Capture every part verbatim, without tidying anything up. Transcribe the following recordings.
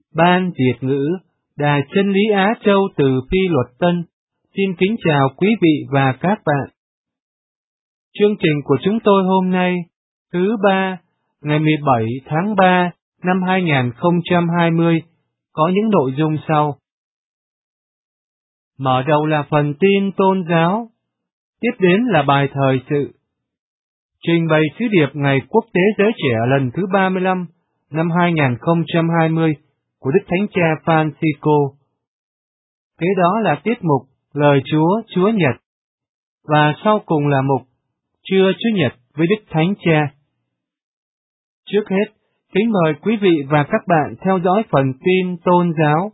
Ban Việt ngữ, Đài Chân lý Á Châu từ Phi Luật Tân, xin kính chào quý vị và các bạn. Chương trình của chúng tôi hôm nay, thứ ba, ngày mười bảy tháng ba năm hai nghìn không trăm hai mươi, có những nội dung sau. Mở đầu là phần tin tôn giáo, tiếp đến là bài thời sự. Trình bày sứ điệp Ngày Quốc tế Giới Trẻ lần thứ ba mươi lăm năm hai nghìn không trăm hai mươi của Đức Thánh Cha Francisco. Kế đó là tiết mục Lời Chúa, Chúa Nhật. Và sau cùng là mục Trưa Chúa Nhật với Đức Thánh Cha. Trước hết, kính mời quý vị và các bạn theo dõi phần tin tôn giáo.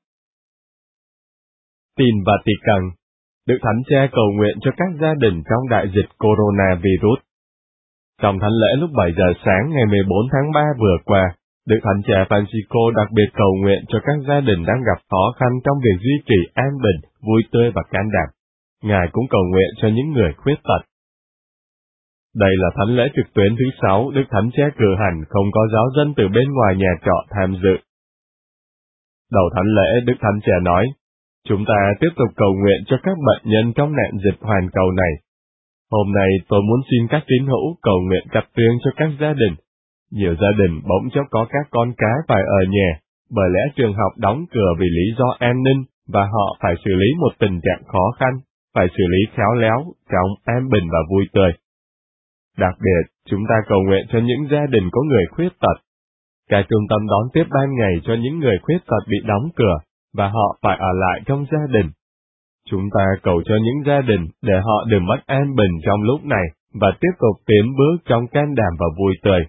Tin Vatican. Đức Thánh Cha cầu nguyện cho các gia đình trong đại dịch coronavirus. Trong thánh lễ lúc bảy giờ sáng ngày mười bốn tháng ba vừa qua, Đức Thánh Cha Francisco đặc biệt cầu nguyện cho các gia đình đang gặp khó khăn trong việc duy trì an bình, vui tươi và can đảm. Ngài cũng cầu nguyện cho những người khuyết tật. Đây là thánh lễ trực tuyến thứ sáu Đức Thánh Cha cử hành, không có giáo dân từ bên ngoài nhà trọ tham dự. Đầu thánh lễ, Đức Thánh Cha nói, chúng ta tiếp tục cầu nguyện cho các bệnh nhân trong nạn dịch hoàn cầu này. Hôm nay tôi muốn xin các tín hữu cầu nguyện cắt riêng cho các gia đình. Nhiều gia đình bỗng chốc có các con cái phải ở nhà, bởi lẽ trường học đóng cửa vì lý do an ninh, và họ phải xử lý một tình trạng khó khăn, phải xử lý khéo léo, trong an bình và vui tươi. Đặc biệt, chúng ta cầu nguyện cho những gia đình có người khuyết tật. Các trung tâm đón tiếp ban ngày cho những người khuyết tật bị đóng cửa, và họ phải ở lại trong gia đình. Chúng ta cầu cho những gia đình để họ đừng mất an bình trong lúc này, và tiếp tục tiến bước trong can đảm và vui tươi.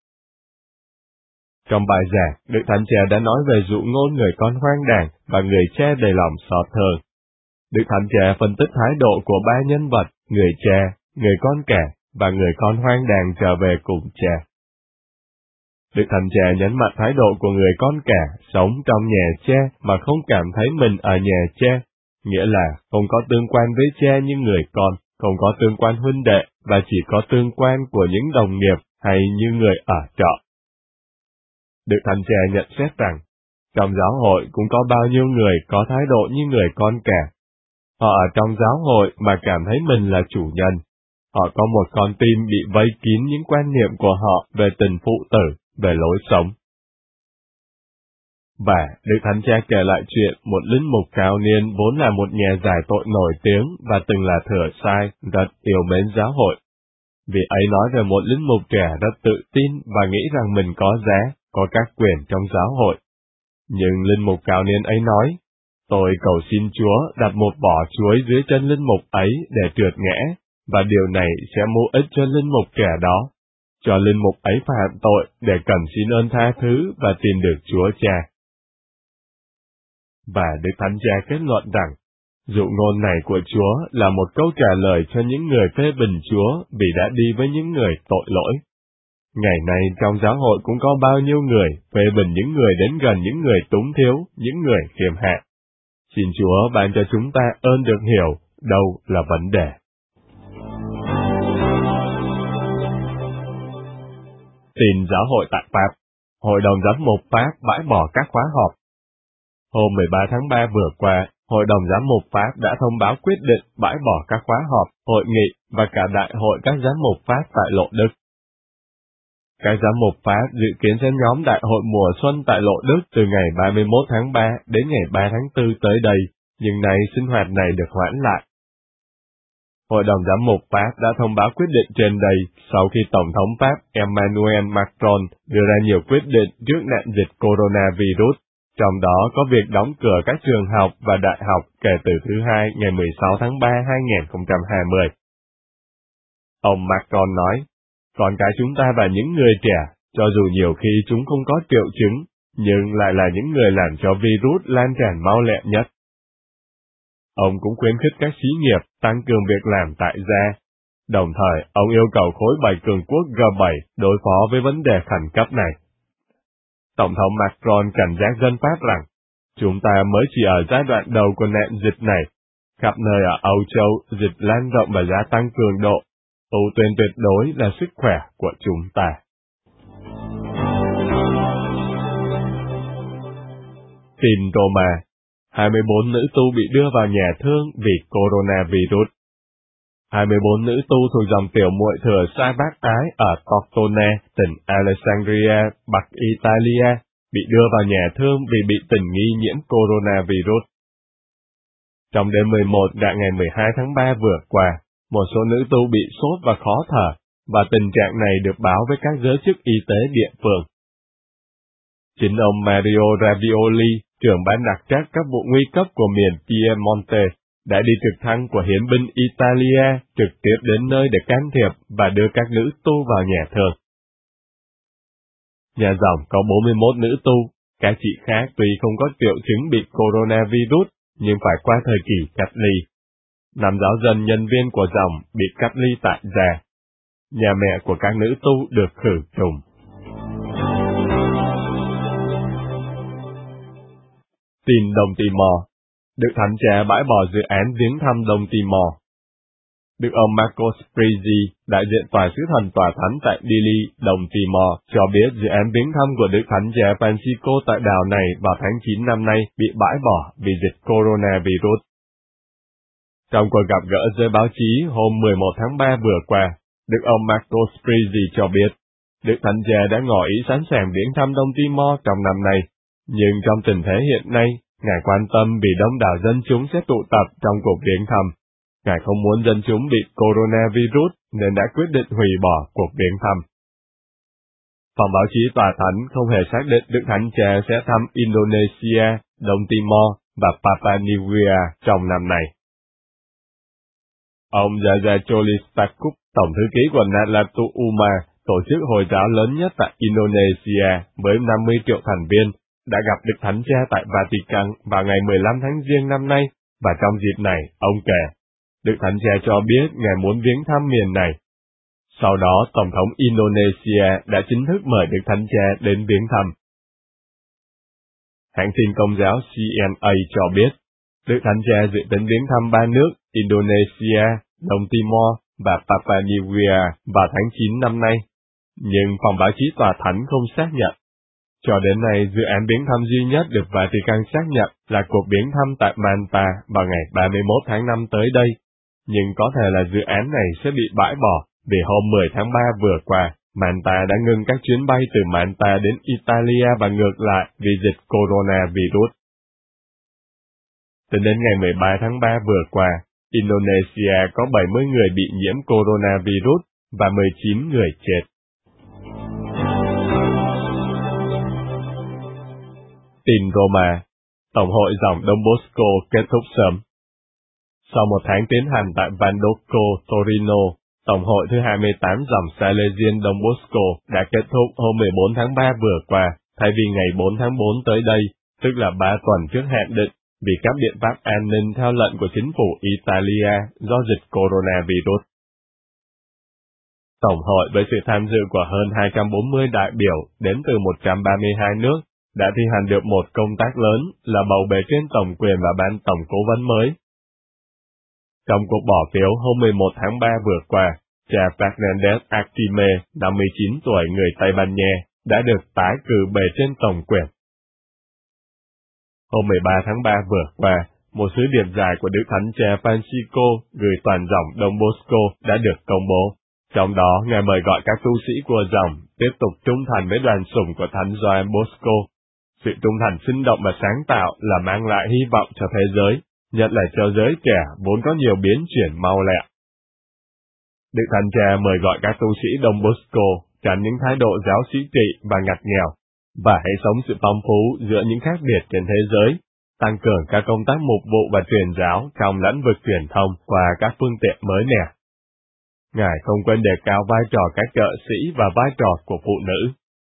Trong bài giảng, Đức Thánh Cha đã nói về dụ ngôn người con hoang đàng và người cha đầy lòng xót thương. Đức Thánh Cha phân tích thái độ của ba nhân vật, người cha, người con cả và người con hoang đàng trở về cùng cha. Đức Thánh Cha nhấn mạnh thái độ của người con cả sống trong nhà cha mà không cảm thấy mình ở nhà cha, nghĩa là không có tương quan với cha như người con, không có tương quan huynh đệ và chỉ có tương quan của những đồng nghiệp hay như người ở trọ. Đức Thánh Cha nhận xét rằng, trong giáo hội cũng có bao nhiêu người có thái độ như người con cả. Họ ở trong giáo hội mà cảm thấy mình là chủ nhân. Họ có một con tim bị vây kín những quan niệm của họ về tình phụ tử, về lối sống. Và Đức Thánh Cha kể lại chuyện một linh mục cao niên vốn là một nhà giải tội nổi tiếng và từng là thừa sai, rất yêu mến giáo hội. Vì ấy nói về một linh mục trẻ rất tự tin và nghĩ rằng mình có giá, có các quyền trong giáo hội. Nhưng linh mục cao niên ấy nói, tôi cầu xin Chúa đặt một vỏ chuối dưới chân linh mục ấy để trượt ngã, và điều này sẽ mưu ích cho linh mục trẻ đó, cho linh mục ấy phạm tội để cần xin ơn tha thứ và tìm được Chúa Cha. Và Đức Thánh Cha kết luận rằng, dụ ngôn này của Chúa là một câu trả lời cho những người phê bình Chúa vì đã đi với những người tội lỗi. Ngày nay trong giáo hội cũng có bao nhiêu người phê bình những người đến gần những người túng thiếu, những người khiêm hạ. Xin Chúa ban cho chúng ta ơn được hiểu đâu là vấn đề. Tin giáo hội tại Pháp. Hội đồng giám mục Pháp bãi bỏ các khóa họp. Hôm mười ba tháng ba vừa qua, Hội đồng giám mục Pháp đã thông báo quyết định bãi bỏ các khóa họp, hội nghị và cả đại hội các giám mục Pháp tại Lộ Đức. Các giám mục Pháp dự kiến sẽ nhóm đại hội mùa xuân tại Lộ Đức từ ngày ba mươi mốt tháng ba đến ngày ba tháng tư tới đây, nhưng nay sinh hoạt này được hoãn lại. Hội đồng giám mục Pháp đã thông báo quyết định trên đây sau khi Tổng thống Pháp Emmanuel Macron đưa ra nhiều quyết định trước nạn dịch coronavirus, trong đó có việc đóng cửa các trường học và đại học kể từ thứ Hai ngày mười sáu tháng ba năm hai nghìn không trăm hai mươi. Ông Macron nói, con cái chúng ta và những người trẻ, cho dù nhiều khi chúng không có triệu chứng, nhưng lại là những người làm cho virus lan tràn mau lẹ nhất. Ông cũng khuyến khích các xí nghiệp tăng cường việc làm tại gia. Đồng thời, ông yêu cầu khối bảy cường quốc G bảy đối phó với vấn đề khẩn cấp này. Tổng thống Macron cảnh giác dân Pháp rằng, chúng ta mới chỉ ở giai đoạn đầu của nạn dịch này. Khắp nơi ở Âu Châu, dịch lan rộng và gia tăng cường độ. Ưu tiên tuyệt đối là sức khỏe của chúng ta. Tin Roma, hai mươi bốn nữ tu bị đưa vào nhà thương vì coronavirus. hai mươi bốn nữ tu thuộc dòng tiểu muội thừa sai bác ái ở Tortona, tỉnh Alessandria, Bắc Italia, bị đưa vào nhà thương vì bị tình nghi nhiễm coronavirus. Trong đêm mười một rạng ngày mười hai tháng ba vừa qua, một số nữ tu bị sốt và khó thở, và tình trạng này được báo với các giới chức y tế địa phương. Chính ông Mario Ravioli, trưởng ban đặc trách các vụ nguy cấp của miền Piemonte, đã đi trực thăng của hiến binh Italia trực tiếp đến nơi để can thiệp và đưa các nữ tu vào nhà thương. Nhà dòng có bốn mươi mốt nữ tu, các chị khác tuy không có triệu chứng bị coronavirus, nhưng phải qua thời kỳ cách ly. Năm giáo dân nhân viên của dòng bị cách ly tại gia. Nhà mẹ của các nữ tu được khử trùng. Tin Đông Timor. Đức Thánh Cha bãi bỏ dự án viếng thăm Đông Timor. Đức ông Marcos Prezzi, đại diện tòa sứ thần tòa thánh tại Dili, Đông Timor, cho biết dự án viếng thăm của Đức Thánh Cha Francisco tại đảo này vào tháng chín năm nay bị bãi bỏ vì dịch coronavirus. Trong cuộc gặp gỡ với báo chí hôm mười một tháng ba vừa qua, Đức ông Marcos Prezzi cho biết, Đức Thánh Cha đã ngỏ ý sẵn sàng viếng thăm Đông Timor trong năm nay, nhưng trong tình thế hiện nay, Ngài quan tâm vì đông đảo dân chúng sẽ tụ tập trong cuộc viếng thăm. Ngài không muốn dân chúng bị coronavirus nên đã quyết định hủy bỏ cuộc viếng thăm. Phòng báo chí tòa thánh không hề xác định Đức Thánh Cha sẽ thăm Indonesia, Đông Timor và Papua New Guinea trong năm nay. Ông Jaja Cholistakub, tổng thư ký của Nahdlatul Ulama, tổ chức Hồi giáo lớn nhất tại Indonesia với năm mươi triệu thành viên, đã gặp Đức Thánh Cha tại Vatican vào ngày mười lăm tháng Giêng năm nay, và trong dịp này, ông kể, Đức Thánh Cha cho biết Ngài muốn viếng thăm miền này. Sau đó, Tổng thống Indonesia đã chính thức mời Đức Thánh Cha đến viếng thăm. Hãng tin Công giáo C N A cho biết, Đức Thánh Cha dự tính viếng thăm ba nước Indonesia, Đông Timor và Papua New Guinea vào tháng chín năm nay, nhưng phòng báo chí tòa thánh không xác nhận. Cho đến nay, dự án viếng thăm duy nhất được Vatican xác nhận là cuộc viếng thăm tại Manta vào ngày ba mươi mốt tháng năm tới đây, nhưng có thể là dự án này sẽ bị bãi bỏ vì hôm mười tháng ba vừa qua, Manta đã ngừng các chuyến bay từ Manta đến Italia và ngược lại vì dịch coronavirus. Tính đến ngày mười ba tháng ba vừa qua, Indonesia có bảy mươi người bị nhiễm coronavirus và mười chín người chết. Tin Roma. Tổng hội dòng Don Bosco kết thúc sớm. Sau một tháng tiến hành tại Vandocco, Torino, Tổng hội thứ hai mươi tám dòng Salesian Don Bosco đã kết thúc hôm mười bốn tháng ba vừa qua, thay vì ngày bốn tháng bốn tới đây, tức là ba tuần trước hạn định, vì các biện pháp an ninh theo lệnh của chính phủ Italia do dịch coronavirus. Tổng hội với sự tham dự của hơn hai trăm bốn mươi đại biểu đến từ một trăm ba mươi hai nước, đã thi hành được một công tác lớn là bầu bề trên tổng quyền và ban tổng cố vấn mới. Trong cuộc bỏ phiếu hôm mười một tháng ba vừa qua, cha Fernandez Actime, năm mươi chín tuổi người Tây Ban Nha, đã được tái cử bề trên tổng quyền. Hôm mười ba tháng ba vừa qua, một sứ điệp dài của Đức Thánh Cha Francisco gửi toàn dòng Don Bosco đã được công bố. Trong đó, Ngài mời gọi các tu sĩ của dòng tiếp tục trung thành với đoàn sủng của Thánh Gioan Bosco. Sự trung thành sinh động và sáng tạo là mang lại hy vọng cho thế giới, nhất là cho giới trẻ vốn có nhiều biến chuyển mau lẹ. Đức Thánh Cha mời gọi các tu sĩ Don Bosco tránh những thái độ giáo sĩ trị và ngặt nghèo, và hãy sống sự phong phú giữa những khác biệt trên thế giới, tăng cường các công tác mục vụ và truyền giáo trong lĩnh vực truyền thông qua các phương tiện mới mẻ. Ngài không quên đề cao vai trò các trợ sĩ và vai trò của phụ nữ.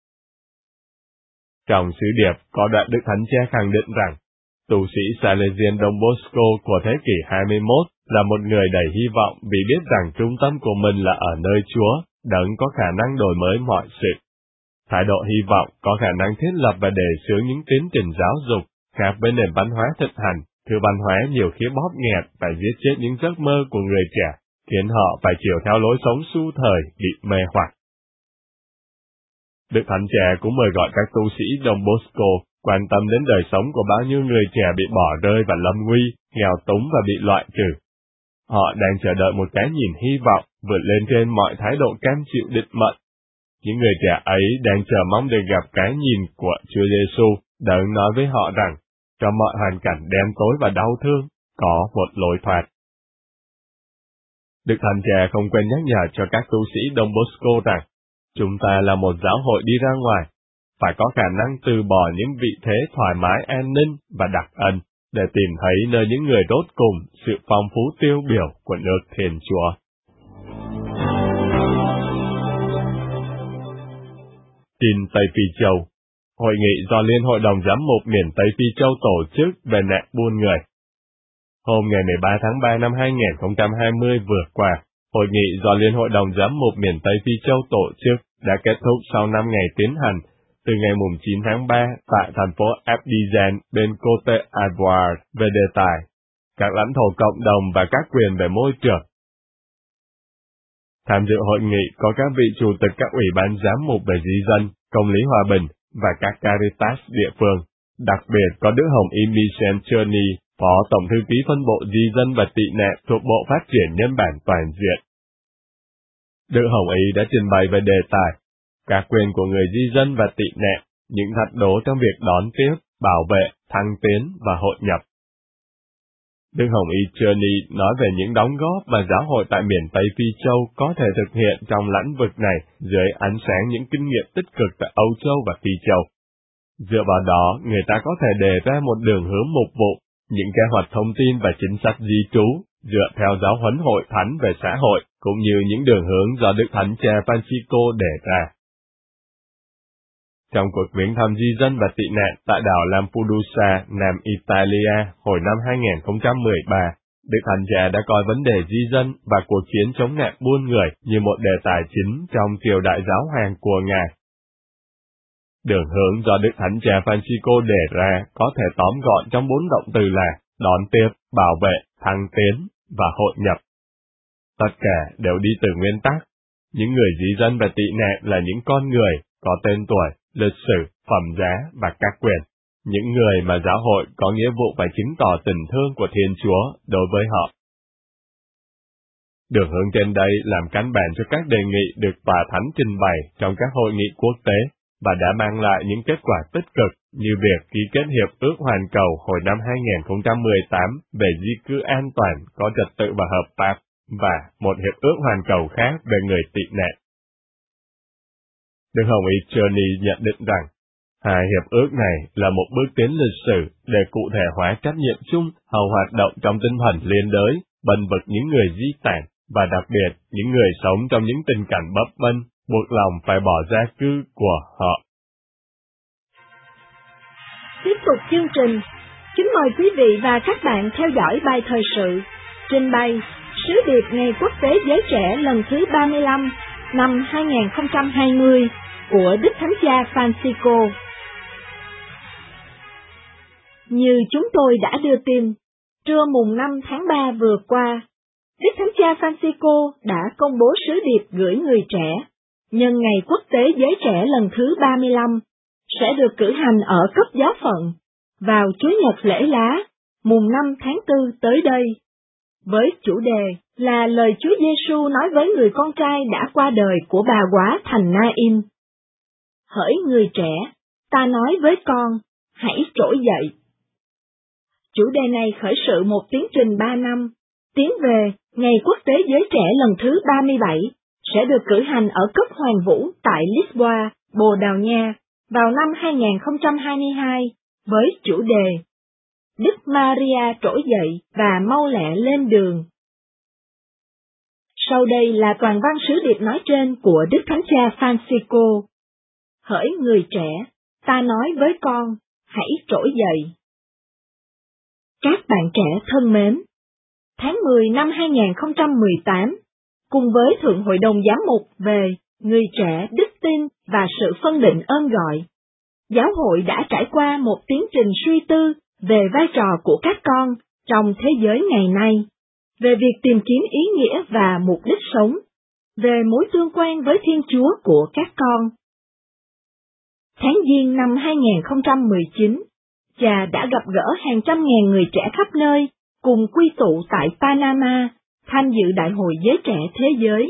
Trong sứ điệp có đoạn Đức Thánh Cha khẳng định rằng, tu sĩ Salesian Don Bosco của thế kỷ hai mươi mốt là một người đầy hy vọng vì biết rằng trung tâm của mình là ở nơi Chúa, Đấng có khả năng đổi mới mọi sự. Thái độ hy vọng có khả năng thiết lập và đề xướng những tiến trình giáo dục, khác với nền văn hóa thực hành, thứ văn hóa nhiều khi bóp nghẹt và giết chết những giấc mơ của người trẻ, khiến họ phải chiều theo lối sống xu thời bị mê hoặc. Đức Thánh Cha cũng mời gọi các tu sĩ Don Bosco quan tâm đến đời sống của bao nhiêu người trẻ bị bỏ rơi và lâm nguy, nghèo túng và bị loại trừ. Họ đang chờ đợi một cái nhìn hy vọng vượt lên trên mọi thái độ cam chịu định mệnh. Những người trẻ ấy đang chờ mong được gặp cái nhìn của Chúa Giêsu đấng nói với họ rằng, trong mọi hoàn cảnh đen tối và đau thương, có một lối thoát. Đức Thánh Cha không quên nhắc nhở cho các tu sĩ Don Bosco rằng, chúng ta là một giáo hội đi ra ngoài, phải có khả năng từ bỏ những vị thế thoải mái an ninh và đặc ân, để tìm thấy nơi những người rốt cùng sự phong phú tiêu biểu của nước Thiên Chúa. Tin Tây Phi Châu. Hội nghị do Liên hội đồng giám mục miền Tây Phi Châu tổ chức về nạn buôn người. Hôm ngày mười ba tháng ba năm hai nghìn không trăm hai mươi vừa qua, hội nghị do Liên hội đồng giám mục miền Tây Phi Châu tổ chức đã kết thúc sau năm ngày tiến hành, từ ngày chín tháng ba tại thành phố Abidjan bên Côte d'Ivoire về đề tài các lãnh thổ cộng đồng và các quyền về môi trường. Tham dự hội nghị có các vị chủ tịch các ủy ban giám mục về di dân, công lý hòa bình và các Caritas địa phương. Đặc biệt có Đức Hồng Y Michel Cherny, Phó Tổng thư ký phân bộ di dân và tị nạn thuộc Bộ Phát triển Nhân bản Toàn diện. Đức Hồng Y đã trình bày về đề tài các quyền của người di dân và tị nạn, những thách đố trong việc đón tiếp, bảo vệ, thăng tiến và hội nhập. Đức Hồng Y Cherny nói về những đóng góp mà giáo hội tại miền Tây Phi Châu có thể thực hiện trong lĩnh vực này dưới ánh sáng những kinh nghiệm tích cực tại Âu Châu và Phi Châu. Dựa vào đó, người ta có thể đề ra một đường hướng mục vụ, những kế hoạch thông tin và chính sách di trú, dựa theo giáo huấn hội thánh về xã hội, cũng như những đường hướng do Đức Thánh Cha Francisco đề ra. Trong cuộc viếng thăm di dân và tị nạn tại đảo Lampedusa, Nam Italia, hồi năm hai nghìn không trăm mười ba, Đức Thánh Cha đã coi vấn đề di dân và cuộc chiến chống nạn buôn người như một đề tài chính trong triều đại giáo hoàng của Ngài. Đường hướng do Đức Thánh Cha Francisco đề ra có thể tóm gọn trong bốn động từ là đón tiếp, bảo vệ, thăng tiến và hội nhập. Tất cả đều đi từ nguyên tắc. Những người di dân và tị nạn là những con người có tên tuổi, lịch sử, phẩm giá và các quyền. Những người mà giáo hội có nghĩa vụ phải chứng tỏ tình thương của Thiên Chúa đối với họ. Đường hướng trên đây làm căn bản cho các đề nghị được Tòa Thánh trình bày trong các hội nghị quốc tế và đã mang lại những kết quả tích cực như việc ký kết Hiệp ước Hoàn cầu hồi năm hai nghìn không trăm mười tám về di cư an toàn, có trật tự và hợp pháp, và một Hiệp ước Hoàn cầu khác về người tị nạn. Đức Hồng Y Cherny nhận định rằng, hai hiệp ước này là một bước tiến lịch sử để cụ thể hóa trách nhiệm chung hầu hoạt động trong tinh thần liên đới, bênh vực những người di tản, và đặc biệt những người sống trong những tình cảnh bấp bênh, buộc lòng phải bỏ gia cư của họ. Tiếp tục chương trình, kính mời quý vị và các bạn theo dõi bài thời sự, trình bày Sứ điệp Ngày Quốc tế Giới Trẻ lần thứ ba mươi lăm năm hai nghìn không trăm hai mươi của Đức Thánh Cha Francisco. Như chúng tôi đã đưa tin, trưa mùng năm tháng ba vừa qua, Đức Thánh Cha Francisco đã công bố sứ điệp gửi người trẻ, nhân Ngày Quốc tế Giới Trẻ lần thứ ba mươi lăm, sẽ được cử hành ở cấp giáo phận, vào Chủ nhật lễ lá, mùng năm tháng tư tới đây, với chủ đề là lời Chúa Giêsu nói với người con trai đã qua đời của bà góa thành Na-in. Hỡi người trẻ, ta nói với con, hãy trỗi dậy. Chủ đề này khởi sự một tiến trình ba năm, tiến về Ngày Quốc tế Giới Trẻ lần thứ ba mươi bảy, sẽ được cử hành ở cấp Hoàng Vũ tại Lisboa, Bồ Đào Nha, vào năm hai nghìn không trăm hai mươi hai, với chủ đề Đức Maria trỗi dậy và mau lẹ lên đường. Sau đây là toàn văn sứ điệp nói trên của Đức Thánh Cha Francisco. Hỡi người trẻ, ta nói với con, hãy trỗi dậy. Các bạn trẻ thân mến, tháng mười năm hai nghìn không trăm mười tám, cùng với Thượng Hội đồng Giám mục về người trẻ, đức tin và sự phân định ơn gọi, giáo hội đã trải qua một tiến trình suy tư về vai trò của các con trong thế giới ngày nay, về việc tìm kiếm ý nghĩa và mục đích sống, về mối tương quan với Thiên Chúa của các con. tháng Giêng năm hai nghìn không trăm mười chín, cha đã gặp gỡ hàng trăm ngàn người trẻ khắp nơi, cùng quy tụ tại Panama, tham dự Đại hội Giới Trẻ Thế Giới.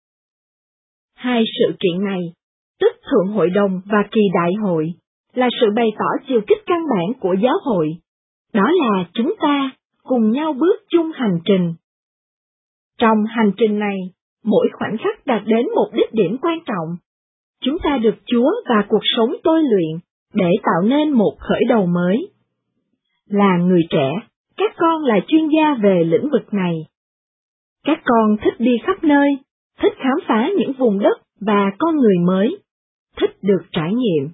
Hai sự kiện này, tức Thượng Hội đồng và kỳ đại hội, là sự bày tỏ chiều kích căn bản của giáo hội. Đó là chúng ta cùng nhau bước chung hành trình. Trong hành trình này, mỗi khoảnh khắc đạt đến một đích điểm quan trọng. Chúng ta được Chúa và cuộc sống tôi luyện để tạo nên một khởi đầu mới. Là người trẻ, các con là chuyên gia về lĩnh vực này. Các con thích đi khắp nơi, thích khám phá những vùng đất và con người mới, thích được trải nghiệm.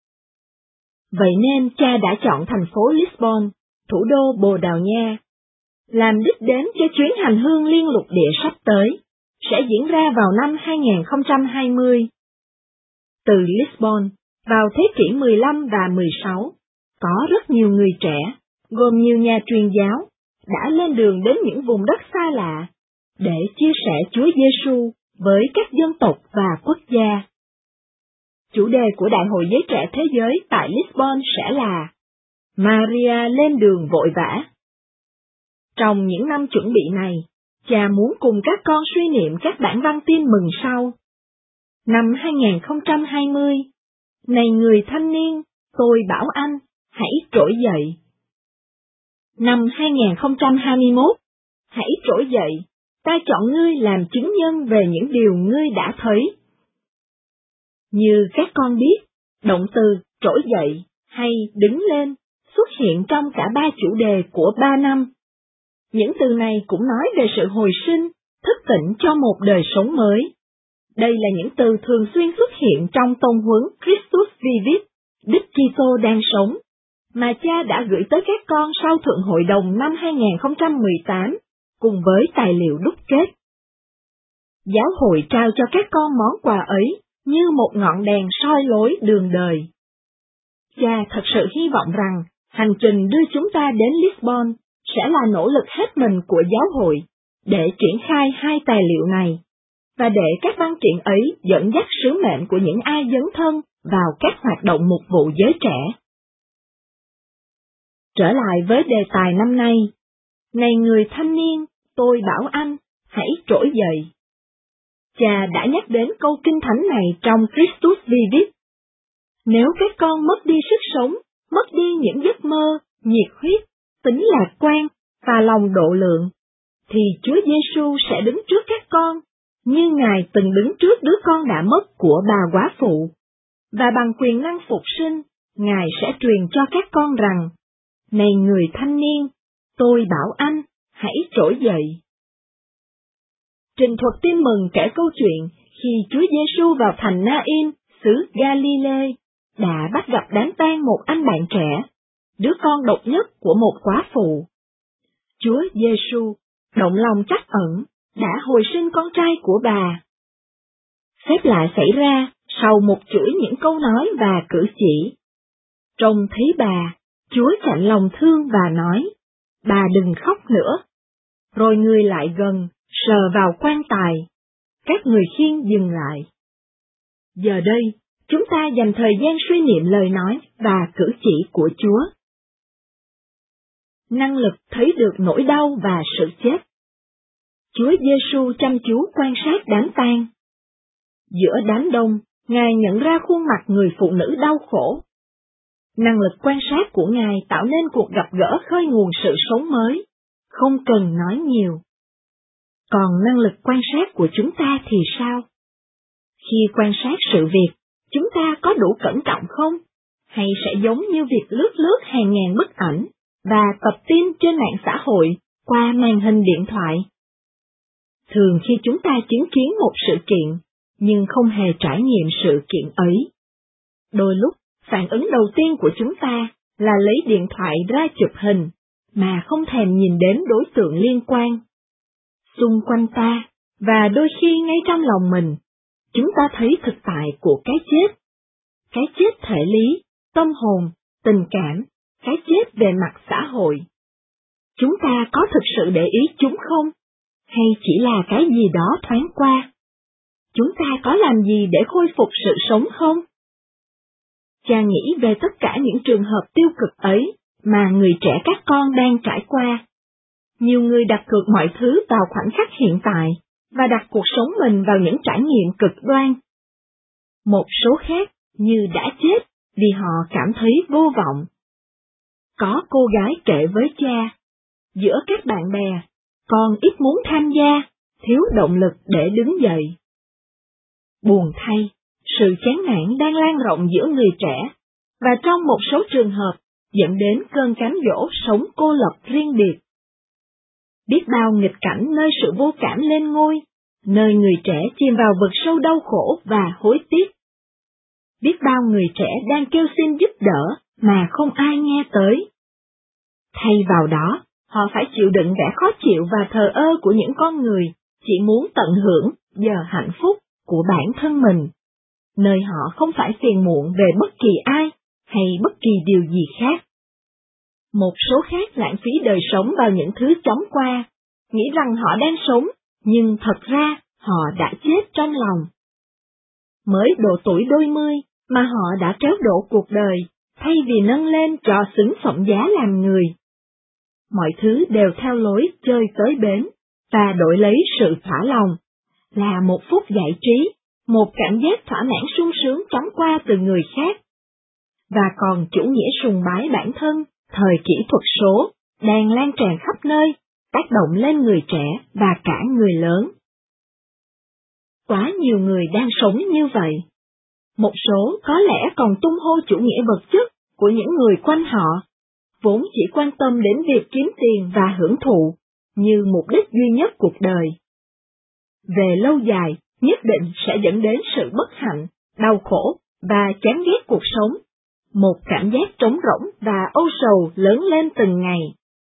Vậy nên cha đã chọn thành phố Lisbon, thủ đô Bồ Đào Nha, làm đích đến cho chuyến hành hương liên lục địa sắp tới, sẽ diễn ra vào năm hai nghìn không trăm hai mươi. Từ Lisbon, vào thế kỷ mười lăm và mười sáu, có rất nhiều người trẻ, gồm nhiều nhà truyền giáo, đã lên đường đến những vùng đất xa lạ, để chia sẻ Chúa Giêsu với các dân tộc và quốc gia. Chủ đề của Đại hội Giới Trẻ Thế Giới tại Lisbon sẽ là Maria lên đường vội vã. Trong những năm chuẩn bị này, cha muốn cùng các con suy niệm các bản văn tin mừng sau. Năm hai nghìn không trăm hai mươi, này người thanh niên, tôi bảo anh, hãy trỗi dậy. Năm hai nghìn không trăm hai mươi mốt, hãy trỗi dậy, ta chọn ngươi làm chứng nhân về những điều ngươi đã thấy. Như các con biết, động từ trỗi dậy hay đứng lên xuất hiện trong cả ba chủ đề của ba năm. Những từ này cũng nói về sự hồi sinh, thức tỉnh cho một đời sống mới. Đây là những từ thường xuyên xuất hiện trong tông huấn Christus Vivit, Đức Kitô đang sống, mà cha đã gửi tới các con sau Thượng Hội đồng năm hai nghìn không trăm mười tám, cùng với tài liệu đúc kết. Giáo hội trao cho các con món quà ấy như một ngọn đèn soi lối đường đời. Cha thật sự hy vọng rằng hành trình đưa chúng ta đến Lisbon sẽ là nỗ lực hết mình của giáo hội để triển khai hai tài liệu này, và để các văn kiện ấy dẫn dắt sứ mệnh của những ai dấn thân vào các hoạt động mục vụ giới trẻ. Trở lại với đề tài năm nay, này người thanh niên, tôi bảo anh, hãy trỗi dậy. Cha đã nhắc đến câu kinh thánh này trong Christus Vivit. Nếu các con mất đi sức sống, mất đi những giấc mơ, nhiệt huyết, tính lạc quan và lòng độ lượng, thì Chúa Giêsu sẽ đứng trước các con, như Ngài từng đứng trước đứa con đã mất của bà góa phụ, và bằng quyền năng phục sinh, Ngài sẽ truyền cho các con rằng, này người thanh niên, tôi bảo anh, hãy trỗi dậy. Trình thuật tin mừng kể câu chuyện khi Chúa Giêsu vào thành Na-in, xứ Galilee, đã bắt gặp đám tang một anh bạn trẻ, đứa con độc nhất của một góa phụ. Chúa Giêsu, động lòng trắc ẩn, đã hồi sinh con trai của bà. Phép lạ xảy ra sau một chuỗi những câu nói và cử chỉ. Trông thấy bà, Chúa chạnh lòng thương và nói, bà đừng khóc nữa. Rồi người lại gần, sờ vào quan tài. Các người khiêng dừng lại. Giờ đây, chúng ta dành thời gian suy niệm lời nói và cử chỉ của Chúa. Năng lực thấy được nỗi đau và sự chết. Chúa Giêsu chăm chú quan sát đám tang. Giữa đám đông, Ngài nhận ra khuôn mặt người phụ nữ đau khổ. Năng lực quan sát của Ngài tạo nên cuộc gặp gỡ khơi nguồn sự sống mới, không cần nói nhiều. Còn năng lực quan sát của chúng ta thì sao? Khi quan sát sự việc, chúng ta có đủ cẩn trọng không? Hay sẽ giống như việc lướt lướt hàng ngàn bức ảnh và tập tin trên mạng xã hội qua màn hình điện thoại? Thường khi chúng ta chứng kiến một sự kiện, nhưng không hề trải nghiệm sự kiện ấy. Đôi lúc, phản ứng đầu tiên của chúng ta là lấy điện thoại ra chụp hình, mà không thèm nhìn đến đối tượng liên quan. Xung quanh ta, và đôi khi ngay trong lòng mình, chúng ta thấy thực tại của cái chết. Cái chết thể lý, tâm hồn, tình cảm, cái chết về mặt xã hội. Chúng ta có thực sự để ý chúng không? Hay chỉ là cái gì đó thoáng qua? Chúng ta có làm gì để khôi phục sự sống không? Cha nghĩ về tất cả những trường hợp tiêu cực ấy mà người trẻ các con đang trải qua. Nhiều người đặt cược mọi thứ vào khoảnh khắc hiện tại và đặt cuộc sống mình vào những trải nghiệm cực đoan. Một số khác như đã chết vì họ cảm thấy vô vọng. Có cô gái kể với cha, giữa các bạn bè, con ít muốn tham gia, thiếu động lực để đứng dậy. Buồn thay, sự chán nản đang lan rộng giữa người trẻ, và trong một số trường hợp, dẫn đến cơn cám dỗ sống cô lập riêng biệt. Biết bao nghịch cảnh nơi sự vô cảm lên ngôi, nơi người trẻ chìm vào vực sâu đau khổ và hối tiếc. Biết bao người trẻ đang kêu xin giúp đỡ mà không ai nghe tới. Thay vào đó, họ phải chịu đựng vẻ khó chịu và thờ ơ của những con người chỉ muốn tận hưởng giờ hạnh phúc của bản thân mình, nơi họ không phải phiền muộn về bất kỳ ai hay bất kỳ điều gì khác. Một số khác lãng phí đời sống vào những thứ chóng qua, nghĩ rằng họ đang sống, nhưng thật ra họ đã chết trong lòng. Mới độ tuổi đôi mươi mà họ đã tréo đổ cuộc đời, thay vì nâng lên cho xứng phẩm giá làm người. Mọi thứ đều theo lối chơi tới bến, và đổi lấy sự thỏa lòng, là một phút giải trí, một cảm giác thỏa mãn sung sướng chóng qua từ người khác. Và còn chủ nghĩa sùng bái bản thân, thời kỹ thuật số, đang lan tràn khắp nơi, tác động lên người trẻ và cả người lớn. Quá nhiều người đang sống như vậy. Một số có lẽ còn tung hô chủ nghĩa vật chất của những người quanh họ, vốn chỉ quan tâm đến việc kiếm tiền và hưởng thụ, như mục đích duy nhất cuộc đời. Về lâu dài, nhất định sẽ dẫn đến sự bất hạnh, đau khổ và chán ghét cuộc sống, một cảm giác trống rỗng và âu sầu lớn lên từng ngày.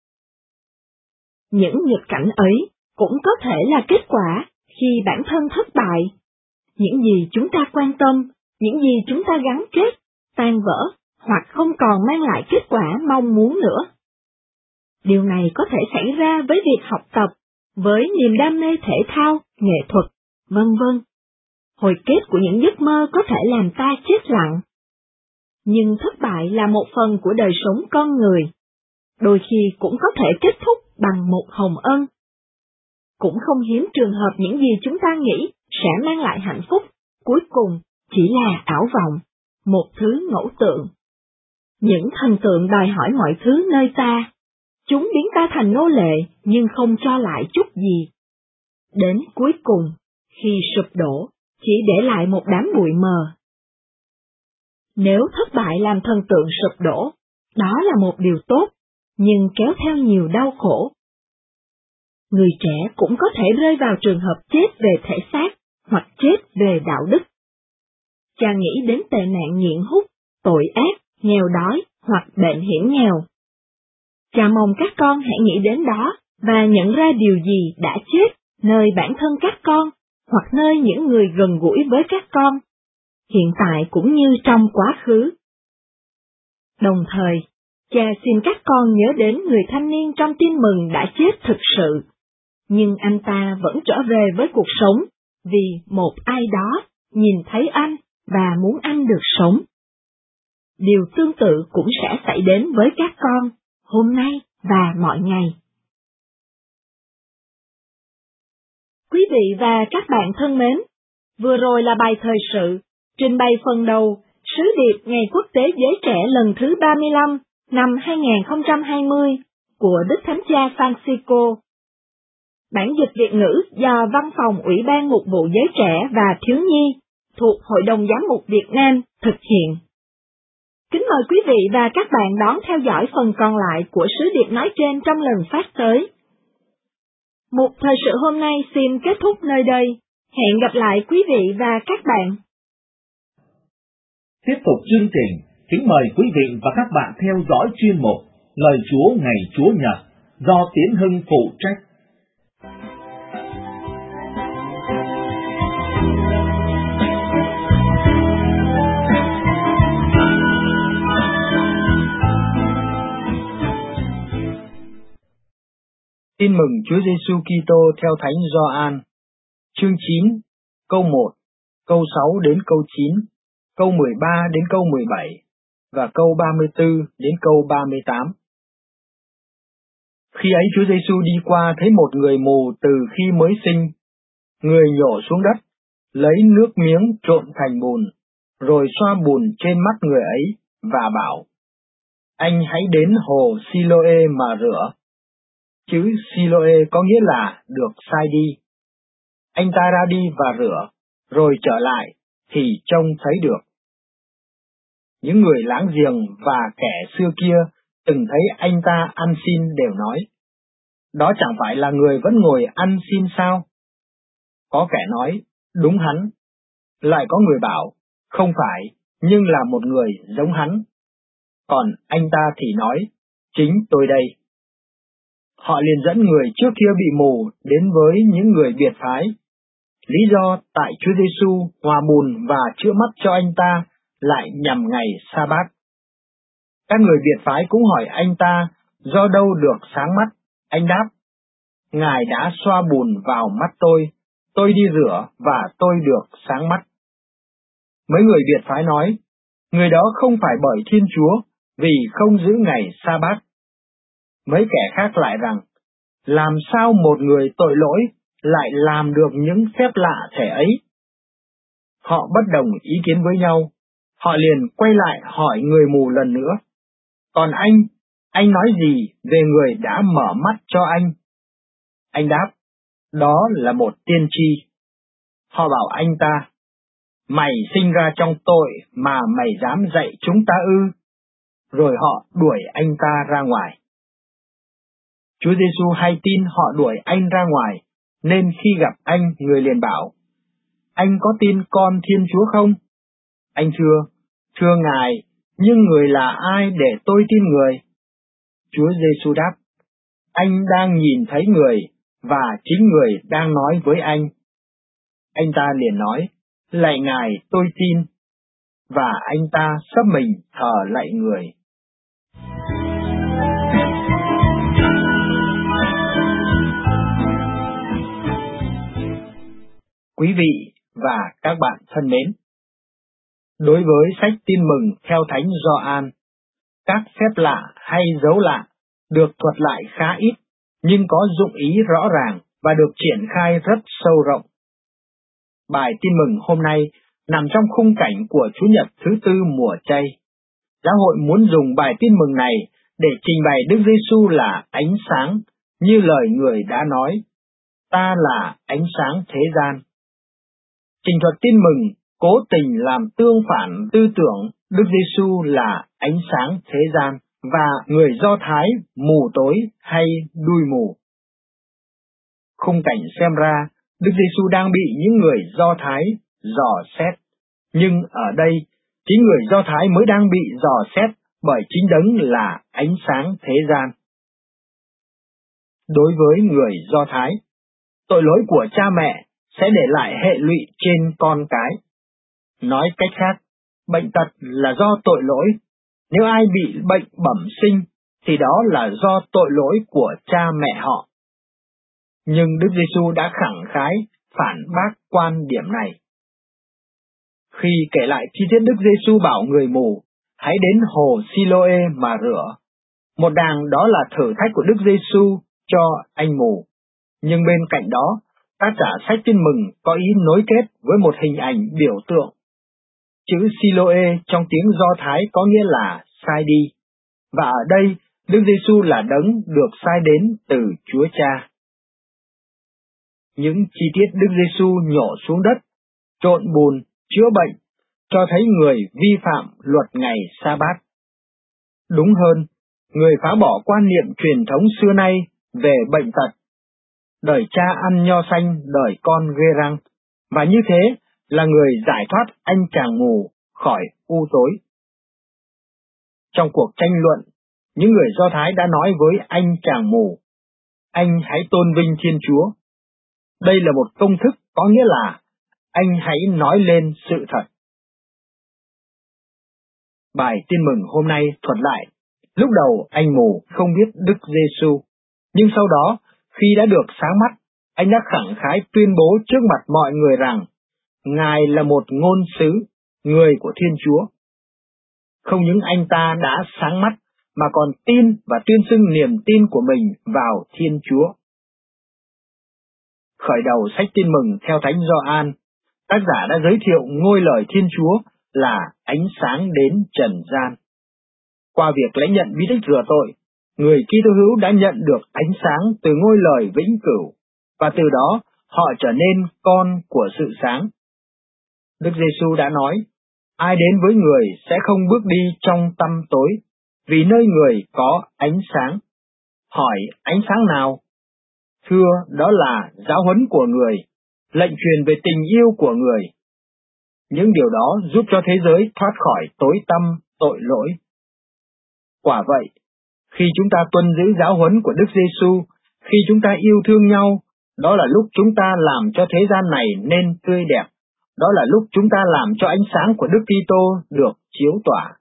Những nghịch cảnh ấy cũng có thể là kết quả khi bản thân thất bại. Những gì chúng ta quan tâm, những gì chúng ta gắn kết, tan vỡ hoặc không còn mang lại kết quả mong muốn nữa. Điều này có thể xảy ra với việc học tập, với niềm đam mê thể thao, nghệ thuật, vân vân. Hồi kết của những giấc mơ có thể làm ta chết lặng. Nhưng thất bại là một phần của đời sống con người. Đôi khi cũng có thể kết thúc bằng một hồng ân. Cũng không hiếm trường hợp những gì chúng ta nghĩ sẽ mang lại hạnh phúc, cuối cùng chỉ là ảo vọng, một thứ ngẫu tượng. Những thần tượng đòi hỏi mọi thứ nơi ta. Chúng biến ta thành nô lệ nhưng không cho lại chút gì. Đến cuối cùng, khi sụp đổ, chỉ để lại một đám bụi mờ. Nếu thất bại làm thần tượng sụp đổ, đó là một điều tốt, nhưng kéo theo nhiều đau khổ. Người trẻ cũng có thể rơi vào trường hợp chết về thể xác, hoặc chết về đạo đức. Cha nghĩ đến tệ nạn nghiện hút, tội ác, nghèo đói, hoặc bệnh hiểm nghèo. Cha mong các con hãy nghĩ đến đó, và nhận ra điều gì đã chết nơi bản thân các con, hoặc nơi những người gần gũi với các con, hiện tại cũng như trong quá khứ. Đồng thời, cha xin các con nhớ đến người thanh niên trong tin mừng đã chết thực sự, nhưng anh ta vẫn trở về với cuộc sống, vì một ai đó nhìn thấy anh và muốn anh được sống. Điều tương tự cũng sẽ xảy đến với các con, hôm nay và mọi ngày. Quý vị và các bạn thân mến, vừa rồi là bài thời sự, trình bày phần đầu, sứ điệp Ngày Quốc tế Giới Trẻ lần thứ ba mươi lăm năm hai nghìn không trăm hai mươi của Đức Thánh Cha Francisco. Bản dịch Việt ngữ do Văn phòng Ủy ban Mục vụ Giới Trẻ và Thiếu nhi thuộc Hội đồng Giám mục Việt Nam thực hiện. Kính mời quý vị và các bạn đón theo dõi phần còn lại của sứ điệp nói trên trong lần phát tới. Mục thời sự hôm nay xin kết thúc nơi đây. Hẹn gặp lại quý vị và các bạn. Tiếp tục chương trình, kính mời quý vị và các bạn theo dõi chuyên mục Lời Chúa Ngày Chúa Nhật do Tiến Hưng phụ trách. Tin mừng Chúa Giêsu Kitô theo Thánh Gioan, chương chín, câu một, câu sáu đến câu chín, câu mười ba đến câu mười bảy. và câu ba mươi tư đến câu ba mươi tám. Khi ấy Chúa Giêsu đi qua thấy một người mù từ khi mới sinh, người nhổ xuống đất, lấy nước miếng trộn thành bùn, rồi xoa bùn trên mắt người ấy và bảo: Anh hãy đến hồ Siloe mà rửa. Chữ Siloe có nghĩa là được sai đi. Anh ta ra đi và rửa, rồi trở lại thì trông thấy được. Những người láng giềng và kẻ xưa kia từng thấy anh ta ăn xin đều nói: Đó chẳng phải là người vẫn ngồi ăn xin sao? Có kẻ nói: Đúng hắn. Lại có người bảo: Không phải, nhưng là một người giống hắn. Còn anh ta thì nói: Chính tôi đây. Họ liền dẫn người trước kia bị mù đến với những người biệt phái. Lý do tại Chúa Giêsu hòa bùn và chữa mắt cho anh ta lại nhằm ngày Sa-bát. Các người biệt phái cũng hỏi anh ta do đâu được sáng mắt. Anh đáp: Ngài đã xoa bùn vào mắt tôi, tôi đi rửa và tôi được sáng mắt. Mấy người biệt phái nói: Người đó không phải bởi Thiên Chúa, vì không giữ ngày Sa-bát. Mấy kẻ khác lại rằng: Làm sao một người tội lỗi lại làm được những phép lạ thể ấy? Họ bất đồng ý kiến với nhau, họ liền quay lại hỏi người mù lần nữa: Còn anh, anh nói gì về người đã mở mắt cho anh? Anh đáp: Đó là một tiên tri. Họ bảo anh ta: Mày sinh ra trong tội mà mày dám dạy chúng ta ư? Rồi họ đuổi anh ta ra ngoài. Chúa Giêsu hay tin họ đuổi anh ra ngoài, nên khi gặp anh, người liền bảo: Anh có tin con Thiên Chúa không? Anh thưa: Thưa Ngài, nhưng người là ai để tôi tin người? Chúa Giêsu đáp: Anh đang nhìn thấy người, và chính người đang nói với anh. Anh ta liền nói: Lạy Ngài, tôi tin. Và anh ta sấp mình thờ lạy người. Quý vị và các bạn thân mến, đối với sách Tin Mừng theo Thánh Gioan, các phép lạ hay dấu lạ được thuật lại khá ít, nhưng có dụng ý rõ ràng và được triển khai rất sâu rộng. Bài Tin Mừng hôm nay nằm trong khung cảnh của Chủ nhật thứ tư mùa chay. Giáo hội muốn dùng bài Tin Mừng này để trình bày Đức Giêsu là ánh sáng, như lời người đã nói: Ta là ánh sáng thế gian. Trình thuật Tin Mừng cố tình làm tương phản tư tưởng Đức Giêsu là ánh sáng thế gian và người Do Thái mù tối hay đuôi mù. Khung cảnh xem ra Đức Giêsu đang bị những người Do Thái dò xét, nhưng ở đây chính người Do Thái mới đang bị dò xét bởi chính Đấng là ánh sáng thế gian. Đối với người Do Thái, tội lỗi của cha mẹ sẽ để lại hệ lụy trên con cái. Nói cách khác, bệnh tật là do tội lỗi. Nếu ai bị bệnh bẩm sinh, thì đó là do tội lỗi của cha mẹ họ. Nhưng Đức Giêsu đã khẳng khái phản bác quan điểm này. Khi kể lại chi tiết Đức Giêsu bảo người mù: Hãy đến hồ Siloe mà rửa, một đàng đó là thử thách của Đức Giêsu cho anh mù. Nhưng bên cạnh đó, tác giả sách Tin Mừng có ý nối kết với một hình ảnh biểu tượng. Chữ Siloe trong tiếng Do Thái có nghĩa là sai đi, và ở đây Đức Giêsu là Đấng được sai đến từ Chúa Cha. Những chi tiết Đức Giêsu nhổ xuống đất, trộn bùn, chữa bệnh, cho thấy người vi phạm luật ngày Sa-bát. Đúng hơn, người phá bỏ quan niệm truyền thống xưa nay về bệnh tật. Đời cha ăn nho xanh, đời con ghê răng, và như thế là người giải thoát anh chàng mù khỏi u tối. Trong cuộc tranh luận, những người Do Thái đã nói với anh chàng mù: Anh hãy tôn vinh Thiên Chúa. Đây là một công thức có nghĩa là anh hãy nói lên sự thật. Bài Tin Mừng hôm nay thuật lại, lúc đầu anh mù không biết Đức Giêsu, nhưng sau đó, khi đã được sáng mắt, anh đã khẳng khái tuyên bố trước mặt mọi người rằng Ngài là một ngôn sứ, người của Thiên Chúa. Không những anh ta đã sáng mắt, mà còn tin và tuyên xưng niềm tin của mình vào Thiên Chúa. Khởi đầu sách Tin Mừng theo Thánh Gioan, tác giả đã giới thiệu ngôi lời Thiên Chúa là ánh sáng đến trần gian. Qua việc lãnh nhận bí tích rửa tội, người Kitô hữu đã nhận được ánh sáng từ ngôi lời vĩnh cửu, và từ đó họ trở nên con của sự sáng. Đức Giêsu đã nói, ai đến với người sẽ không bước đi trong tăm tối, vì nơi người có ánh sáng. Hỏi ánh sáng nào? Thưa, đó là giáo huấn của người, lệnh truyền về tình yêu của người. Những điều đó giúp cho thế giới thoát khỏi tối tăm, tội lỗi. Quả vậy, khi chúng ta tuân giữ giáo huấn của Đức Giêsu, khi chúng ta yêu thương nhau, đó là lúc chúng ta làm cho thế gian này nên tươi đẹp. Đó là lúc chúng ta làm cho ánh sáng của Đức Kitô được chiếu tỏa.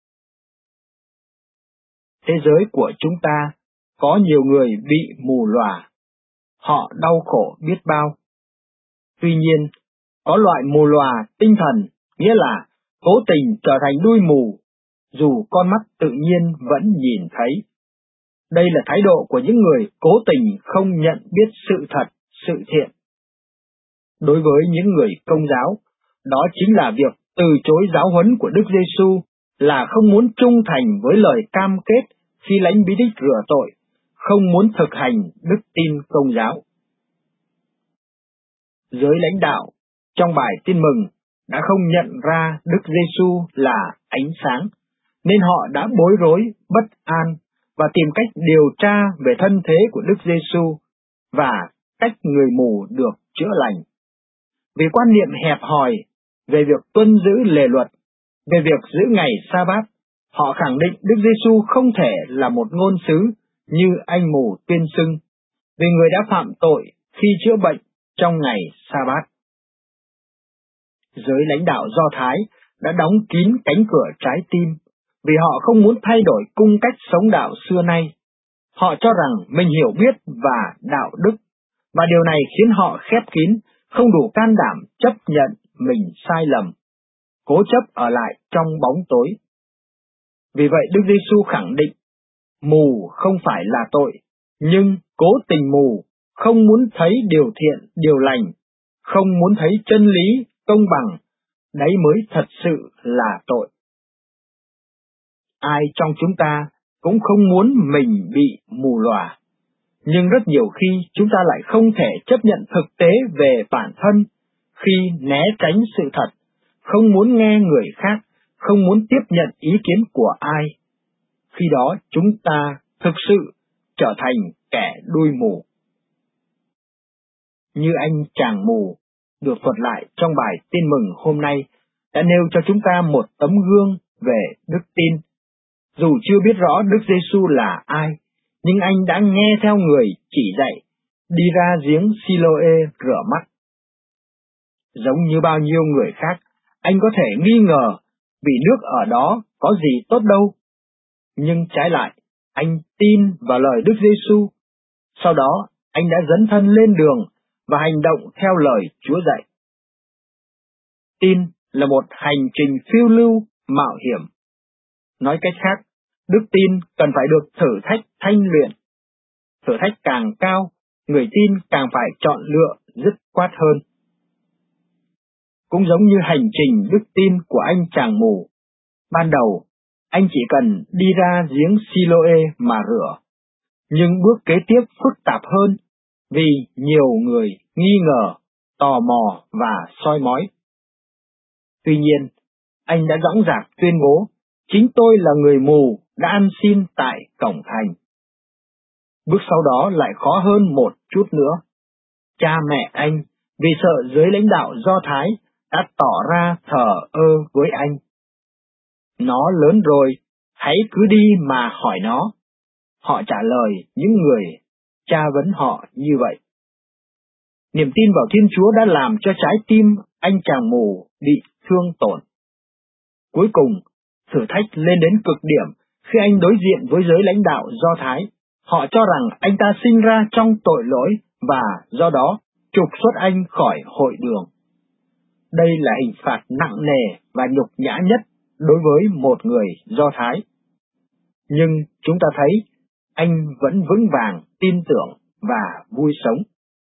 Thế giới của chúng ta có nhiều người bị mù lòa. Họ đau khổ biết bao. Tuy nhiên, có loại mù lòa tinh thần, nghĩa là cố tình trở thành đuôi mù, dù con mắt tự nhiên vẫn nhìn thấy. Đây là thái độ của những người cố tình không nhận biết sự thật, sự thiện. Đối với những người Công giáo, đó chính là việc từ chối giáo huấn của Đức Giêsu, là không muốn trung thành với lời cam kết khi lãnh bí tích rửa tội, không muốn thực hành đức tin Công giáo. Giới lãnh đạo trong bài Tin Mừng đã không nhận ra Đức Giêsu là ánh sáng, nên họ đã bối rối, bất an và tìm cách điều tra về thân thế của Đức Giêsu và cách người mù được chữa lành. Vì quan niệm hẹp hòi về việc tuân giữ lề luật, về việc giữ ngày Sa-bát, họ khẳng định Đức Giêsu không thể là một ngôn sứ như anh mù tuyên xưng, vì người đã phạm tội khi chữa bệnh trong ngày Sa-bát. Giới lãnh đạo Do Thái đã đóng kín cánh cửa trái tim, vì họ không muốn thay đổi cung cách sống đạo xưa nay. Họ cho rằng mình hiểu biết và đạo đức, và điều này khiến họ khép kín, không đủ can đảm chấp nhận mình sai lầm, cố chấp ở lại trong bóng tối. Vì vậy Đức Giêsu khẳng định, mù không phải là tội, nhưng cố tình mù, không muốn thấy điều thiện, điều lành, không muốn thấy chân lý, công bằng, đấy mới thật sự là tội. Ai trong chúng ta cũng không muốn mình bị mù lòa, nhưng rất nhiều khi chúng ta lại không thể chấp nhận thực tế về bản thân, khi né tránh sự thật, không muốn nghe người khác, không muốn tiếp nhận ý kiến của ai. Khi đó chúng ta thực sự trở thành kẻ đuôi mù. Như anh chàng mù được thuật lại trong bài Tin Mừng hôm nay đã nêu cho chúng ta một tấm gương về đức tin. Dù chưa biết rõ Đức Giêsu là ai, nhưng anh đã nghe theo người chỉ dạy, đi ra giếng Siloe rửa mắt. Giống như bao nhiêu người khác, anh có thể nghi ngờ vì nước ở đó có gì tốt đâu. Nhưng trái lại, anh tin vào lời Đức Giêsu. Sau đó, anh đã dấn thân lên đường và hành động theo lời Chúa dạy. Tin là một hành trình phiêu lưu, mạo hiểm. Nói cách khác, đức tin cần phải được thử thách thanh luyện. Thử thách càng cao, người tin càng phải chọn lựa dứt khoát hơn. Cũng giống như hành trình đức tin của anh chàng mù. Ban đầu, anh chỉ cần đi ra giếng Siloe mà rửa. Nhưng bước kế tiếp phức tạp hơn, vì nhiều người nghi ngờ, tò mò và soi mói. Tuy nhiên, anh đã dõng dạc tuyên bố, chính tôi là người mù đã ăn xin tại cổng thành. Bước sau đó lại khó hơn một chút nữa. Cha mẹ anh, vì sợ giới lãnh đạo Do Thái, đã tỏ ra thờ ơ với anh. Nó lớn rồi, hãy cứ đi mà hỏi nó. Họ trả lời những người tra vấn họ như vậy. Niềm tin vào Thiên Chúa đã làm cho trái tim anh chàng mù bị thương tổn. Cuối cùng, thử thách lên đến cực điểm khi anh đối diện với giới lãnh đạo Do Thái. Họ cho rằng anh ta sinh ra trong tội lỗi và do đó trục xuất anh khỏi hội đường. Đây là hình phạt nặng nề và nhục nhã nhất đối với một người Do Thái. Nhưng chúng ta thấy anh vẫn vững vàng, tin tưởng và vui sống.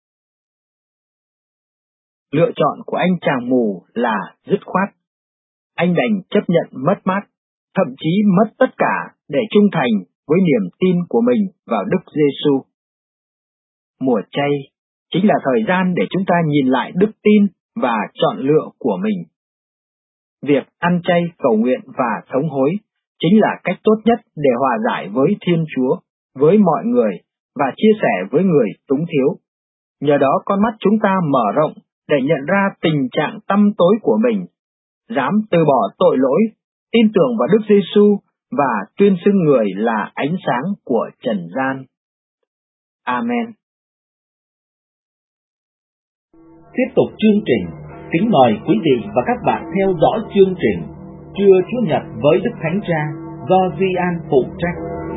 Lựa chọn của anh chàng mù là dứt khoát. Anh đành chấp nhận mất mát, thậm chí mất tất cả để trung thành với niềm tin của mình vào Đức Giêsu. Mùa chay chính là thời gian để chúng ta nhìn lại đức tin và chọn lựa của mình. Việc ăn chay, cầu nguyện và thống hối chính là cách tốt nhất để hòa giải với Thiên Chúa, với mọi người và chia sẻ với người túng thiếu. Nhờ đó con mắt chúng ta mở rộng để nhận ra tình trạng tăm tối của mình, dám từ bỏ tội lỗi, tin tưởng vào Đức Giêsu và tuyên xưng người là ánh sáng của trần gian. Amen. Tiếp tục chương trình, kính mời quý vị và các bạn theo dõi chương trình Trưa Chúa Nhật với Đức Thánh Cha do Di An phụ trách.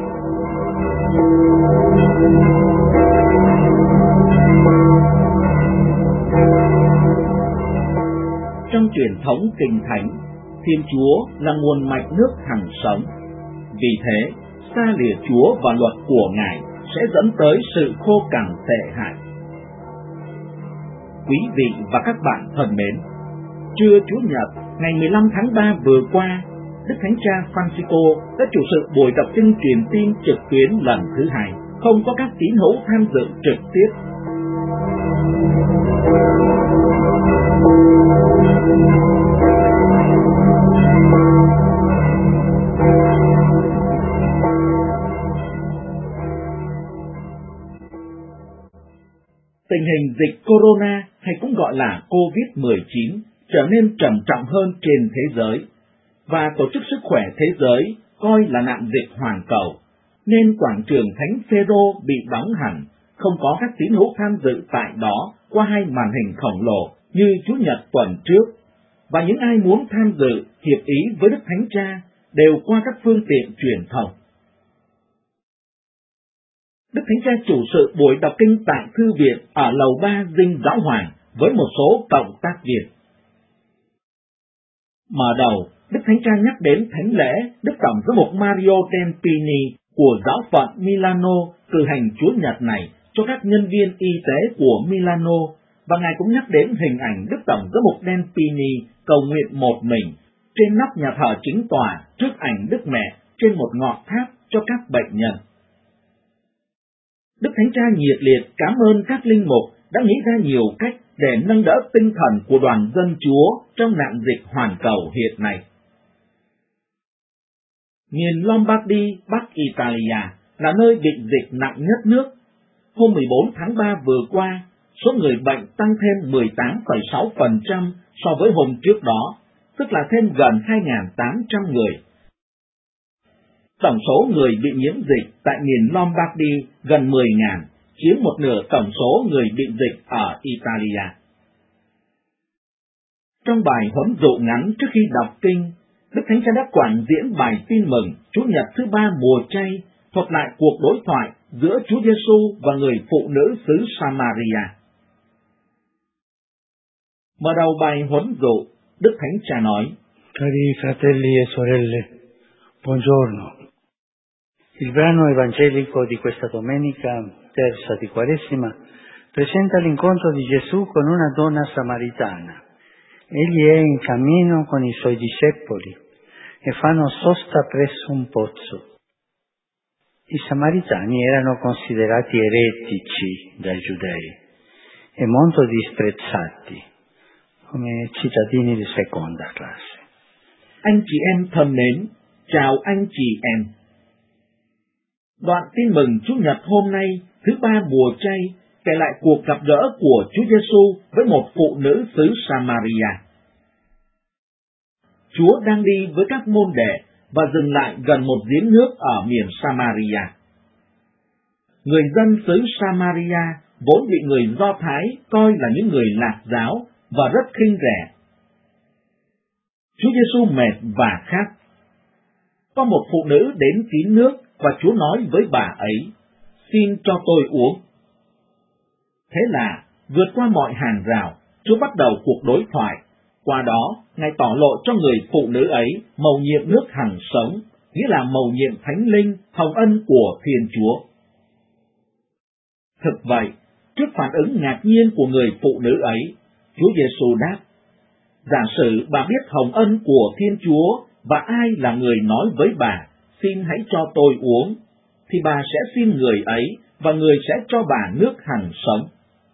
Trong truyền thống Kinh Thánh, Thiên Chúa là nguồn mạch nước hằng sống. Vì thế, xa lìa Chúa và luật của Ngài sẽ dẫn tới sự khô cằn tệ hại. Quý vị và các bạn thân mến, trưa Chủ nhật ngày mười lăm tháng ba vừa qua, Đức Thánh Cha Francisco đã chủ sự buổi đọc kinh truyền tin trực tuyến lần thứ hai, không có các tín hữu tham dự trực tiếp. Tình hình dịch corona hay cũng gọi là covid mười chín trở nên trầm trọng hơn trên thế giới, và Tổ chức Sức khỏe Thế giới coi là nạn dịch hoàn cầu, nên quảng trường Thánh Phêrô bị đóng hẳn, không có các tín hữu tham dự tại đó qua hai màn hình khổng lồ như Chủ nhật tuần trước, và những ai muốn tham dự hiệp ý với Đức Thánh Cha đều qua các phương tiện truyền thông. Đức Thánh Cha chủ sự buổi đọc kinh tại Thư viện ở lầu ba Dinh Giáo Hoàng với một số cộng tác viên. Mở đầu, Đức Thánh Cha nhắc đến thánh lễ Đức Tổng giám mục Mario Tempini của giáo phận Milano cử hành Chúa Nhật này cho các nhân viên y tế của Milano, và Ngài cũng nhắc đến hình ảnh Đức Tổng giám mục Tempini cầu nguyện một mình trên nóc nhà thờ chính tòa trước ảnh Đức Mẹ trên một ngọn tháp cho các bệnh nhân. Đức Thánh Cha nhiệt liệt cảm ơn các linh mục đã nghĩ ra nhiều cách để nâng đỡ tinh thần của đoàn dân Chúa trong nạn dịch hoàn cầu hiện nay. Miền Lombardy, Bắc Italia là nơi bị dịch nặng nhất nước. Hôm mười bốn tháng ba vừa qua, số người bệnh tăng thêm mười tám phẩy sáu phần trăm so với hôm trước đó, tức là thêm gần hai nghìn tám trăm người. Tổng số người bị nhiễm dịch tại miền Lombardy gần mười nghìn, chiếm một nửa tổng số người bị dịch ở Italia. Trong bài huấn dụ ngắn trước khi đọc kinh, Đức Thánh Cha đã quảng diễn bài tin mừng Chủ nhật thứ ba mùa chay, thuật lại cuộc đối thoại giữa Chúa Giêsu và người phụ nữ xứ Samaria. Mở đầu bài huấn dụ, Đức Thánh Cha nói: Cari fratelli e sorelle, buongiorno. Il brano evangelico di questa domenica terza di Quaresima presenta l'incontro di Gesù con una donna samaritana. Egli è in cammino con i suoi discepoli e fanno sosta presso un pozzo. I samaritani erano considerati eretici dai giudei e molto disprezzati, come cittadini di seconda classe. Anh chị em thân mến, chào anh chị em. Đoạn tin mừng Chủ nhật hôm nay, thứ ba mùa chay, kể lại cuộc gặp gỡ của Chúa Giêsu với một phụ nữ xứ Samaria. Chúa đang đi với các môn đệ và dừng lại gần một giếng nước ở miền Samaria. Người dân xứ Samaria vốn bị người Do Thái coi là những người lạc giáo và rất khinh rẻ. Chúa Giêsu mệt và khát. Có một phụ nữ đến kín nước và Chúa nói với bà ấy: "Xin cho tôi uống." Thế là, vượt qua mọi hàng rào, Chúa bắt đầu cuộc đối thoại, Qua đó, Ngài tỏ lộ cho người phụ nữ ấy mầu nhiệm nước hằng sống, nghĩa là mầu nhiệm thánh linh, hồng ân của Thiên Chúa. Thực vậy, trước phản ứng ngạc nhiên của người phụ nữ ấy, Chúa Giêsu đáp: giả sử bà biết hồng ân của Thiên Chúa và ai là người nói với bà, xin hãy cho tôi uống, thì bà sẽ xin người ấy và người sẽ cho bà nước hằng sống.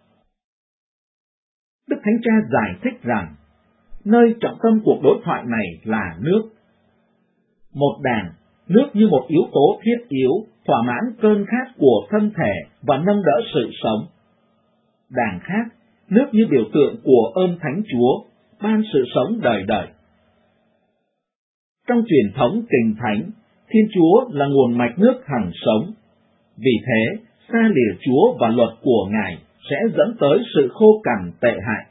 Đức Thánh Cha giải thích rằng, nơi trọng tâm cuộc đối thoại này là nước. Một đàn, nước như một yếu tố thiết yếu, thỏa mãn cơn khát của thân thể và nâng đỡ sự sống. Đàn khác, nước như biểu tượng của ơn Thánh Chúa, ban sự sống đời đời. Trong truyền thống Kinh Thánh, Thiên Chúa là nguồn mạch nước hằng sống. Vì thế, xa lìa Chúa và luật của Ngài sẽ dẫn tới sự khô cằn tệ hại.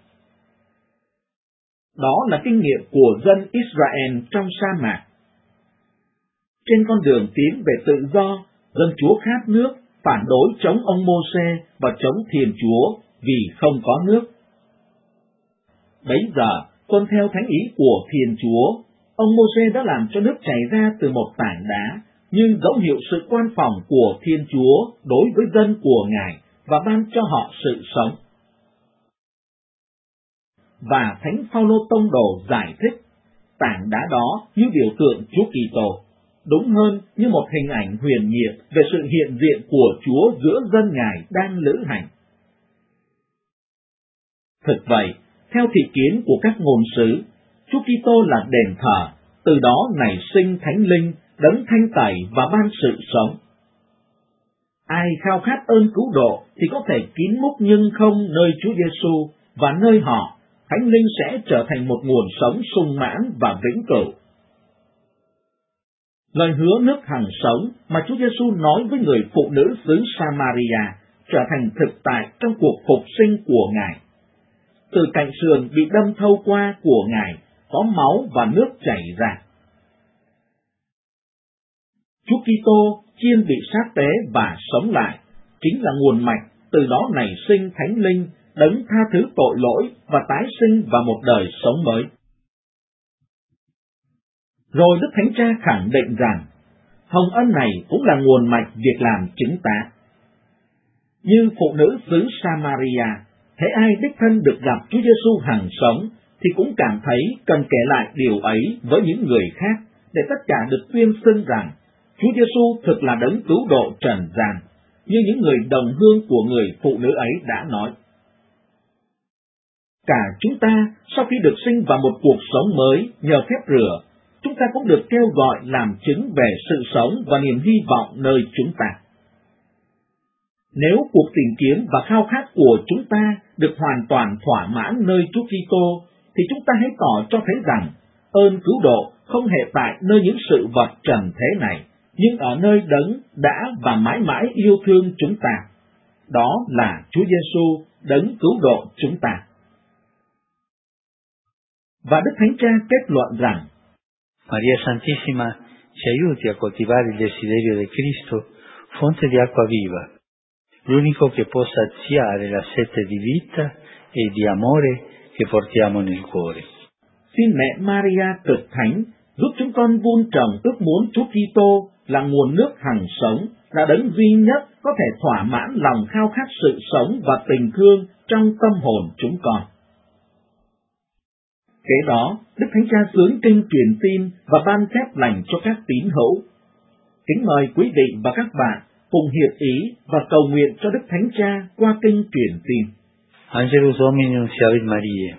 Đó là kinh nghiệm của dân Israel trong sa mạc. Trên con đường tiến về tự do, dân Chúa khát nước, phản đối chống ông Mô-sê và chống Thiên Chúa vì không có nước. Bấy giờ, tuân theo thánh ý của Thiên Chúa, ông Mô-sê đã làm cho nước chảy ra từ một tảng đá, như dấu hiệu sự quan phòng của Thiên Chúa đối với dân của Ngài và ban cho họ sự sống. Và Thánh Phao-lô Tông đồ giải thích, tảng đá đó như biểu tượng Chúa Kitô, đúng hơn như một hình ảnh huyền nhiệm về sự hiện diện của Chúa giữa dân Ngài đang lữ hành. Thực vậy, theo thị kiến của các ngôn sứ, Chúa Kitô là đền thờ, từ đó nảy sinh Thánh Linh, đấng thanh tẩy và ban sự sống. Ai khao khát ơn cứu độ thì có thể kín múc nhưng không nơi Chúa Giêsu, và nơi họ, Thánh Linh sẽ trở thành một nguồn sống sung mãn và vĩnh cửu. Lời hứa nước hằng sống mà Chúa Giêsu nói với người phụ nữ xứ Samaria trở thành thực tại trong cuộc phục sinh của Ngài. Từ cạnh sườn bị đâm thâu qua của Ngài có máu và nước chảy ra. Chúa Kitô chiên bị sát tế và sống lại, chính là nguồn mạch, từ đó nảy sinh Thánh Linh, đấng tha thứ tội lỗi và tái sinh vào một đời sống mới. Rồi Đức Thánh Cha khẳng định rằng, hồng ân này cũng là nguồn mạch việc làm chứng tá. Như phụ nữ xứ Samaria, thế ai đích thân được gặp Chúa Giêsu hằng sống, thì cũng cảm thấy cần kể lại điều ấy với những người khác, để tất cả được tuyên xưng rằng, Chúa Giêsu thực là đấng cứu độ trần gian, như những người đồng hương của người phụ nữ ấy đã nói. Cả chúng ta, sau khi được sinh vào một cuộc sống mới nhờ phép rửa, chúng ta cũng được kêu gọi làm chứng về sự sống và niềm hy vọng nơi chúng ta. Nếu cuộc tìm kiếm và khao khát của chúng ta được hoàn toàn thỏa mãn nơi Chúa Kitô, thì chúng ta hãy tỏ cho thấy rằng ơn cứu độ không hề tại nơi những sự vật trần thế này, nhưng ở nơi đấng đã và mãi mãi yêu thương chúng ta. Đó là Chúa Giêsu, đấng cứu độ chúng ta. Và Đức Thánh Cha kết luận rằng, Maria Santissima ci aiuti a coltivare il desiderio di Cristo, fonte di acqua viva, l'unico che può saziare la sete di vita e di amore che portiamo nel cuore. Xin mẹ Maria cực thánh giúp chúng con vun trồng ước muốn Chúa Kitô là nguồn nước hằng sống, là đấng duy nhất có thể thỏa mãn lòng khao khát sự sống và tình thương trong tâm hồn chúng con. Kế đó, Đức Thánh Cha xướng kinh truyền tin và ban phép lành cho các tín hữu. Kính mời quý vị và các bạn cùng hiệp ý và cầu nguyện cho Đức Thánh Cha qua kinh truyền tin. Angelus Domini nunciavit Mariae.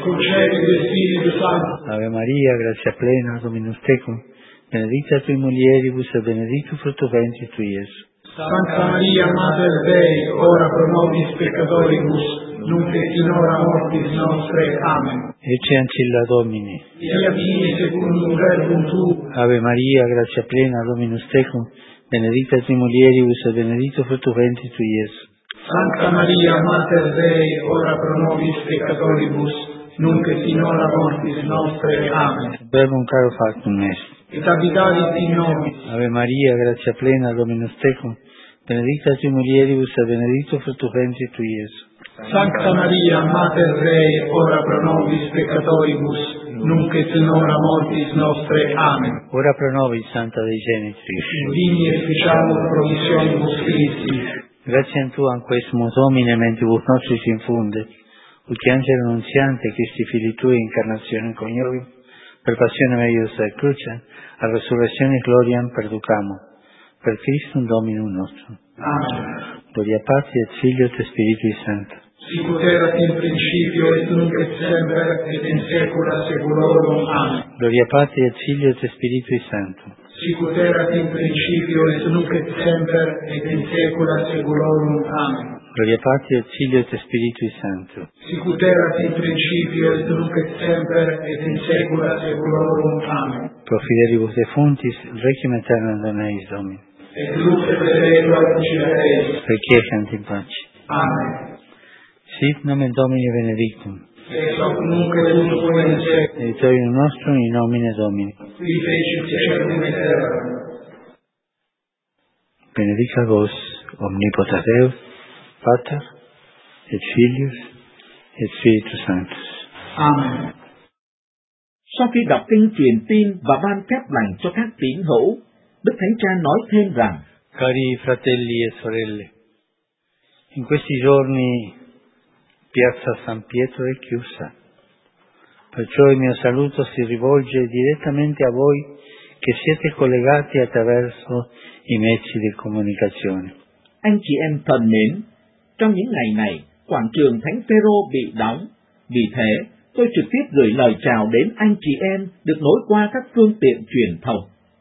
Ave Maria, gratia plena, Dominus tecum, benedicta tui mulieribus et benedictus fructus ventris tui, Iesus. Santa Maria, Mater Dei, ora pro nobis peccatoribus, nunc et in hora mortis nostre. Amen. Ecce ancilla Domini. Fiat mi secundum verbum tuum. Ave Maria, gratia plena, Dominus tecum, benedicta tui mulieribus et benedictus fructus ventris tui, Iesus. Santa Maria, Mater Dei, ora pro nobis peccatoribus, nunc et in hora mortis nostre. Amen. Verbum caro factum est. Et habitavit in nobis. Ave Maria, gratia plena, Dominus tecum, benedicta tui mulieribus et benedictus fructus ventris tui, Iesus. Sancta Maria, Mater Dei, ora pro nobis peccatoribus, nunc et in hora mortis nostre. Amen. Ora pro nobis, Santa Dei Genitrix. Vini et ficiamur promissionibus Christi. Grazie a Tu, anquesimo Domine, mentibus nostris infunde, ut angelo annunziante, Christi Fili Tui, incarnazione coniovium, per passione meius et crucem, a resurrezione gloriam perducamo, per Christum Dominum nostrum. Amen. Gloria Patri et Filio et Spiritui Sancto. Sicut erat in principio et nunc et semper et in saecula saeculorum. Amen. Gloria Patri et Filio et Spiritui Sancto. Sicut erat in principio et nunc et semper et in saecula saeculorum. Amen. Gloria Patri et Filio et Spiritui Sancto. Sicut erat in principio et nunc et semper et in saecula saeculorum. Amen. Pro fidelibus defuntis, requiem aeternam dona eis Domine. Et lux perpetua lucida eis. Requiescant in pace. Amen. Sit nomen Domini benedictum. Ex hoc nunc et usque in seculum. Aiutorium nostrum in nomine Domini. Qui fecit caelum et terram. Benedicat vos, omnipotens Deus, Pater, et Filius, et Spiritus Sanctus. Amen. Sau khi đọc kinh truyền tin và ban phép lành cho các tín hữu, Đức Thánh Cha nói thêm rằng: Cari fratelli e sorelle, in questi giorni Piazza San Pietro è chiusa, perciò il mio saluto si rivolge direttamente a voi che siete collegati attraverso i mezzi di comunicazione. Anh chị em thân mến, trong những ngày này, quảng trường Thánh Phêrô bị đóng, vì thế tôi trực tiếp gửi lời chào đến anh chị em được nối qua các phương tiện truyền thông.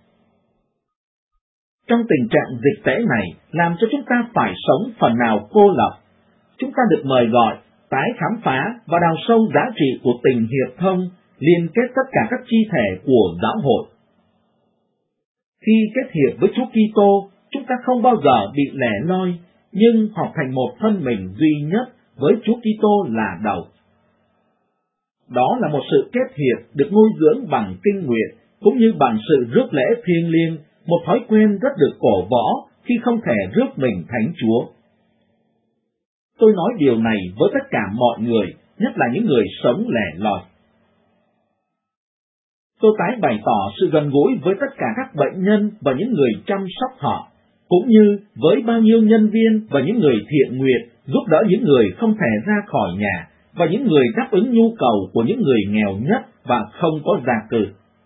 Trong tình trạng dịch tễ này, làm cho chúng ta phải sống phần nào cô lập. Chúng ta được mời gọi tái khám phá và đào sâu giá trị của tình hiệp thông, liên kết tất cả các chi thể của giáo hội. Khi kết hiệp với Chúa Kitô, chúng ta không bao giờ bị lẻ loi, nhưng hợp thành một thân mình duy nhất với Chúa Kitô là đầu. Đó là một sự kết hiệp được nuôi dưỡng bằng kinh nguyện, cũng như bằng sự rước lễ thiêng liêng, một thói quen rất được cổ võ khi không thể rước mình Thánh Chúa. Tôi nói điều này với tất cả mọi người, nhất là những người sống lẻ loi. Tôi tái bày tỏ sự gần gũi với tất cả các bệnh nhân và những người chăm sóc họ, cũng như với bao nhiêu nhân viên và những người thiện nguyện giúp đỡ những người không thể ra khỏi nhà và những người đáp ứng nhu cầu của những người nghèo nhất và không có gia cư.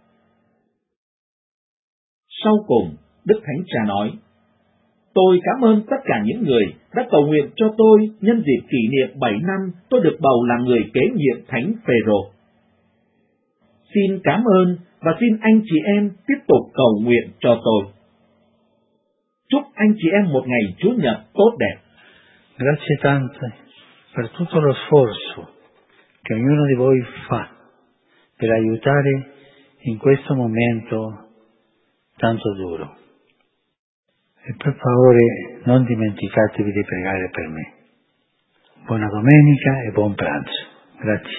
Sau cùng, Đức Thánh Cha nói: Tôi cảm ơn tất cả những người đã cầu nguyện cho tôi nhân dịp kỷ niệm bảy năm tôi được bầu làm người kế nhiệm Thánh Phêrô. Xin cảm ơn và xin anh chị em tiếp tục cầu nguyện cho tôi. Chúc anh chị em một ngày Chủ nhật tốt đẹp. Grazie tante per tutto lo sforzo che ognuno di voi fa per aiutare in questo momento tanto duro. E per favore non dimenticatevi di pregare per me. Buona domenica e buon pranzo. Grazie.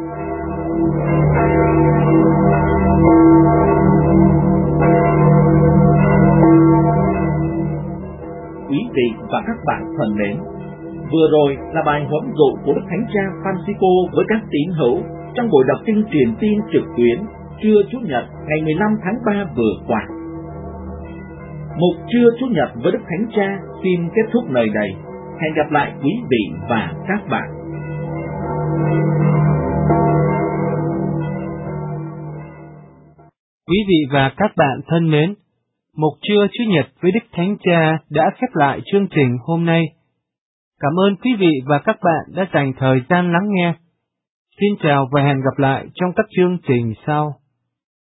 Quý vị và các bạn thân mến, vừa rồi là bài huấn dụ của Đức Thánh Cha Francisco với các tín hữu trong buổi đọc kinh truyền tin trực tuyến trưa Chủ nhật ngày mười lăm tháng ba vừa qua. Mục trưa Chủ nhật với Đức Thánh Cha xin kết thúc nơi đây. Hẹn gặp lại quý vị và các bạn. Quý vị và các bạn thân mến, Mục trưa Chủ nhật với Đức Thánh Cha đã khép lại chương trình hôm nay. Cảm ơn quý vị và các bạn đã dành thời gian lắng nghe. Xin chào và hẹn gặp lại trong các chương trình sau.